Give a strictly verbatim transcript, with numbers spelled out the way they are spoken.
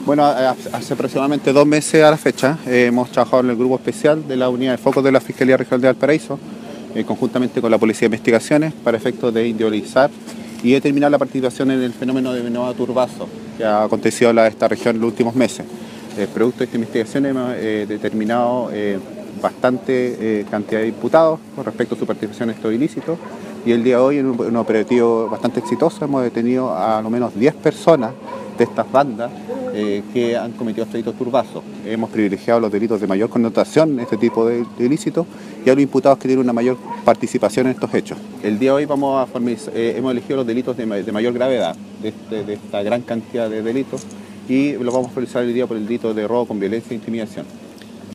Bueno, hace aproximadamente dos meses a la fecha eh, hemos trabajado en el grupo especial de la unidad de focos de la Fiscalía Regional de Valparaíso, eh, conjuntamente con la Policía de Investigaciones, para efectos de individualizar y determinar la participación en el fenómeno de Noa Turbazo que ha acontecido en esta región en los últimos meses. Eh, producto de esta investigación hemos eh, determinado eh, bastante eh, cantidad de imputados con respecto a su participación en estos ilícitos, y el día de hoy, en un, en un operativo bastante exitoso, hemos detenido a al menos diez personas de estas bandas eh, que han cometido estos delitos turbazos. Hemos privilegiado los delitos de mayor connotación en este tipo de, de ilícitos y a los imputados que tienen una mayor participación en estos hechos. El día de hoy vamos a formalizar, eh, hemos elegido los delitos de, de mayor gravedad de, este, de esta gran cantidad de delitos, y lo vamos a formalizar el día por el delito de robo con violencia e intimidación.